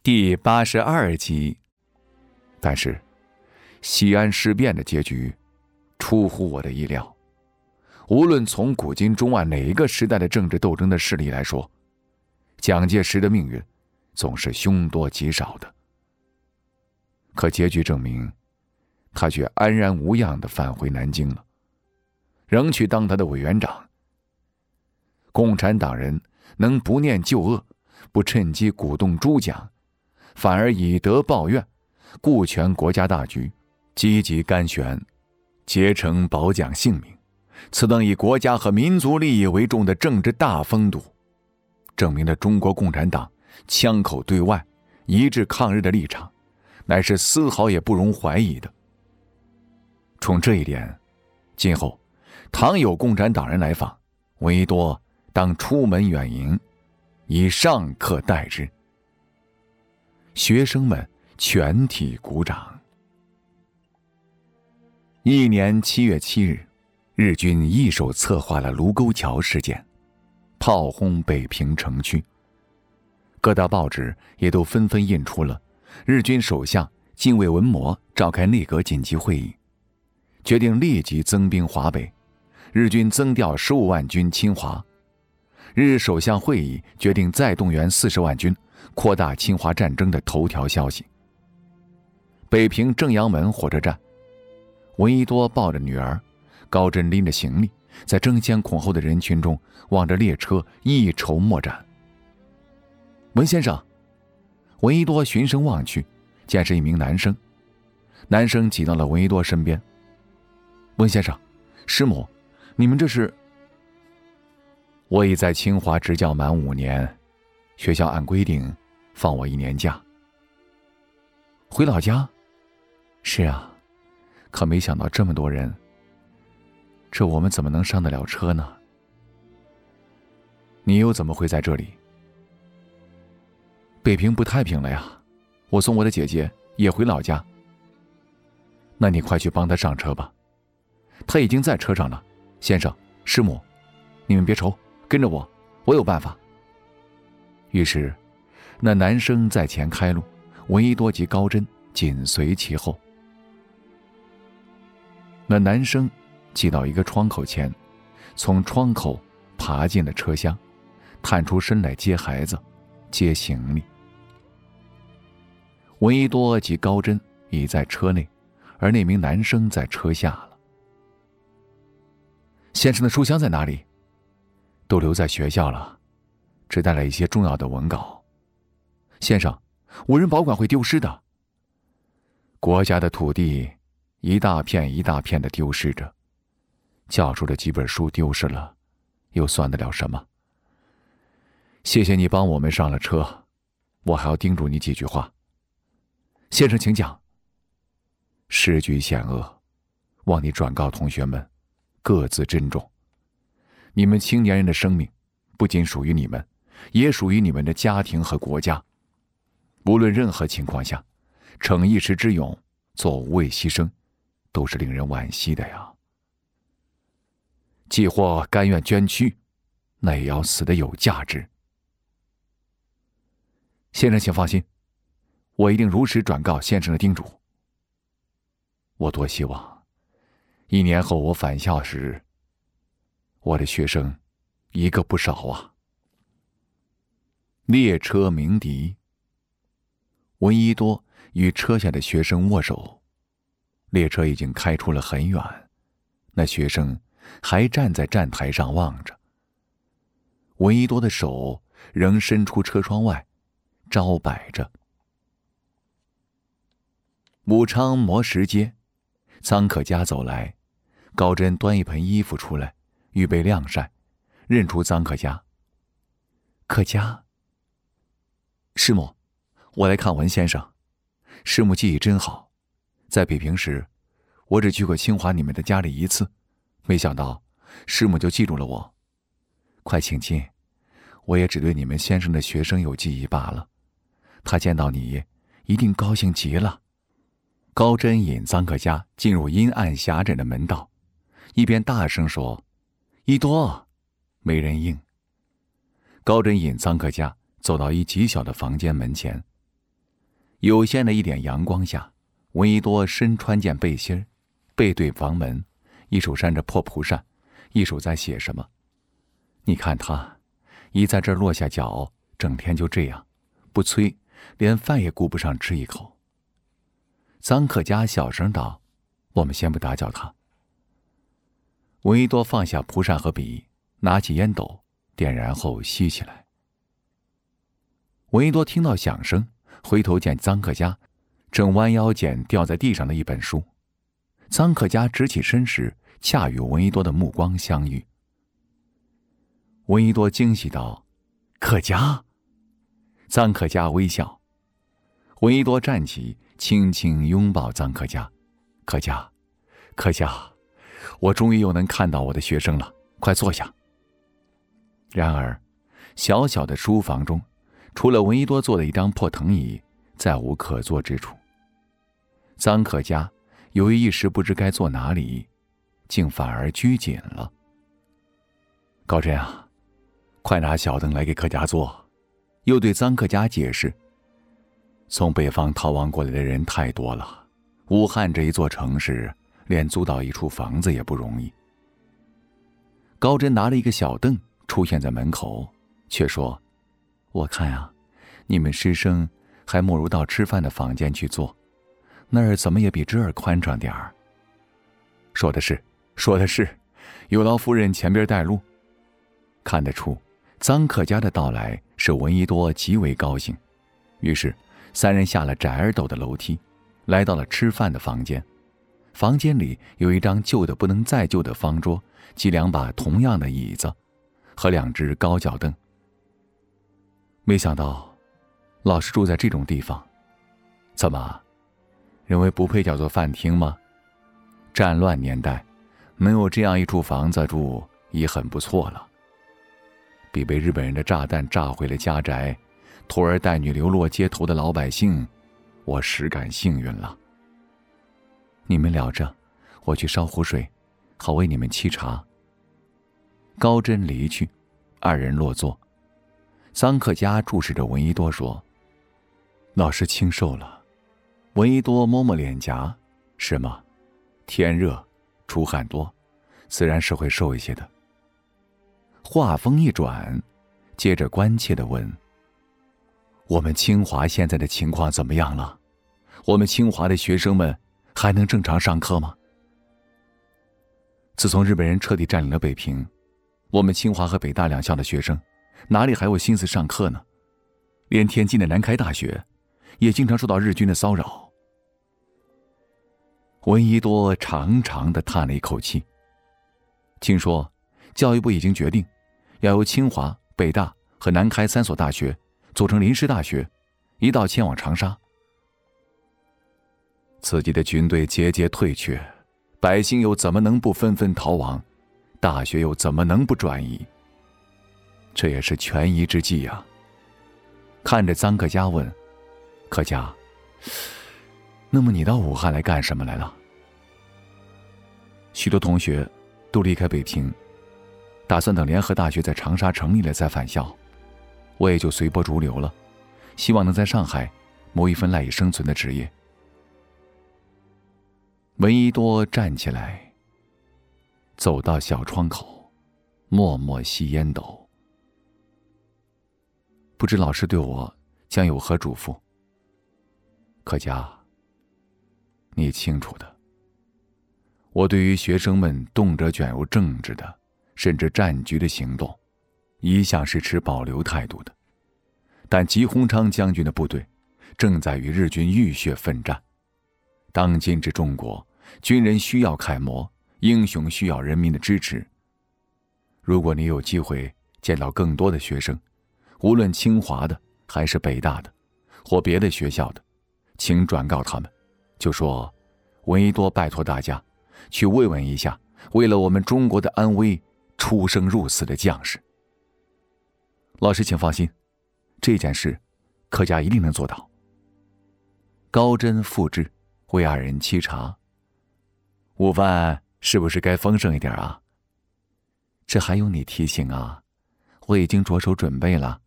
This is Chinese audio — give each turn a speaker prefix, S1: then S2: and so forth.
S1: 第82集。但是，西安事变的结局出乎我的意料。无论从古今中外哪一个时代的政治斗争的势力来说，蒋介石的命运总是凶多吉少的。可结局证明，他却安然无恙地返回南京了，仍去当他的委员长。共产党人能不念旧恶，不趁机鼓动诸蒋，反而以德报怨，顾全国家大局，积极干旋，竭诚保蒋性命，此等以国家和民族利益为重的政治大风度，证明了中国共产党枪口对外、一致抗日的立场，乃是丝毫也不容怀疑的。从这一点，今后倘有共产党人来访，闻一多当出门远迎，以上客待之。学生们全体鼓掌。一年7月7日，日军一手策划了卢沟桥事件，炮轰北平城区。各大报纸也都纷纷印出了日军首相近卫文麿召开内阁紧急会议，决定立即增兵华北，日军增调15万军侵华。日首相会议决定再动员40万军，扩大侵华战争的头条消息。北平正阳门火车站，闻一多抱着女儿，高真拎着行李，在争先恐后的人群中望着列车一筹莫展。文先生，闻一多循声望去，见是一名男生。男生挤到了闻一多身边。文先生，师母，你们这是？我已在清华执教满5年，学校按规定放我1年假。回老家？是啊，可没想到这么多人，这我们怎么能上得了车呢？你又怎么会在这里？北平不太平了呀，我送我的姐姐也回老家。那你快去帮她上车吧，她已经在车上了。先生，师母，你们别愁，跟着我，我有办法。于是那男生在前开路，闻一多及高真紧随其后。那男生挤到一个窗口前，从窗口爬进了车厢，探出身来接孩子，接行李。闻一多及高真已在车内，而那名男生在车下了。先生的书箱在哪里？都留在学校了，只带了一些重要的文稿。先生，无人保管会丢失的。国家的土地一大片一大片的丢失着，教授的几本书丢失了，又算得了什么？谢谢你帮我们上了车，我还要叮嘱你几句话。先生请讲。时局险恶，望你转告同学们，各自珍重。你们青年人的生命不仅属于你们，也属于你们的家庭和国家。无论任何情况下，逞一时之勇，做无畏牺牲，都是令人惋惜的呀。既或甘愿捐躯，那也要死得有价值。先生请放心，我一定如实转告先生的叮嘱。我多希望1年后我返校时，我的学生一个不少啊。列车鸣笛，闻一多与车下的学生握手。列车已经开出了很远，那学生还站在站台上望着。闻一多的手仍伸出车窗外，招摆着。武昌磨石街，臧可嘉走来，高真端一盆衣服出来，预备晾晒，认出臧可嘉。可嘉，师母，我来看文先生。师母记忆真好，在北平时，我只去过清华你们的家里1次，没想到师母就记住了我。快请进，我也只对你们先生的学生有记忆罢了。他见到你，一定高兴极了。高真引臧可嘉进入阴暗狭窄的门道，一边大声说：“一多！”没人应。高真引臧可嘉走到一极小的房间门前， 有限的一点阳光下，闻一多身穿件背心，背对房门，一手扇着破蒲扇，一手在写什么。你看他一在这儿落下脚，整天就这样，不催，连饭也顾不上吃一口。臧克家小声道：“我们先不打搅他。”闻一多放下蒲扇和笔，拿起烟斗，点燃后吸起来。闻一多听到响声，回头见臧克家正弯腰捡掉在地上的一本书。臧克家直起身时，恰与闻一多的目光相遇。闻一多惊喜道：“克家！”臧克家微笑。闻一多站起，轻轻拥抱臧克家：“克家，克家，我终于又能看到我的学生了，快坐下。”然而，小小的书房中，除了闻一多坐的一张破藤椅，再无可坐之处。臧克家由于一时不知该坐哪里，竟反而拘谨了。“高真啊，快拿小凳来给克家坐。”又对臧克家解释：“从北方逃亡过来的人太多了，武汉这一座城市，连租到一处房子也不容易。”高真拿了一个小凳出现在门口，却说：“我看啊，你们师生还莫如到吃饭的房间去坐，那儿怎么也比这儿宽敞点儿。”“说的是，说的是，有劳夫人前边带路。”看得出臧克家的到来使闻一多极为高兴，于是三人下了窄而陡的楼梯，来到了吃饭的房间。房间里有一张旧的不能再旧的方桌及2把同样的椅子和2只高脚凳。没想到老是住在这种地方，怎么认为不配叫做饭厅吗？战乱年代能有这样一处房子住已很不错了，比被日本人的炸弹炸毁了家宅，拖儿带女流落街头的老百姓，我实感幸运了。你们聊着，我去烧壶水，好为你们沏茶。高真离去，2人落座。臧克家注视着闻一多说：“老师清瘦了。”闻一多摸摸脸颊：“是吗？天热，出汗多，自然是会瘦一些的。”话锋一转，接着关切地问：“我们清华现在的情况怎么样了？我们清华的学生们还能正常上课吗？”自从日本人彻底占领了北平，我们清华和北大2校的学生哪里还有心思上课呢？连天津的南开大学也经常受到日军的骚扰。闻一多长长地叹了一口气。听说教育部已经决定要由清华、北大和南开3所大学组成临时大学，一道迁往长沙。自己的军队节节退却，百姓又怎么能不纷纷逃亡？大学又怎么能不转移？这也是权宜之计呀。看着臧克家问：“克家，那么你到武汉来干什么来了？”许多同学都离开北平，打算等联合大学在长沙成立了再返校，我也就随波逐流了，希望能在上海谋一份赖以生存的职业。闻一多站起来，走到小窗口，默默吸烟斗。不知老师对我将有何嘱咐？克家，你清楚的，我对于学生们动辄卷入政治的，甚至战局的行动，一向是持保留态度的。但吉鸿昌将军的部队正在与日军浴血奋战，当今之中国，军人需要楷模，英雄需要人民的支持。如果你有机会见到更多的学生，无论清华的还是北大的，或别的学校的，请转告他们，就说闻一多拜托大家去慰问一下为了我们中国的安危出生入死的将士。老师请放心，这件事克家一定能做到。高真复制为2人沏茶。午饭是不是该丰盛一点啊？这还用你提醒啊，我已经着手准备了。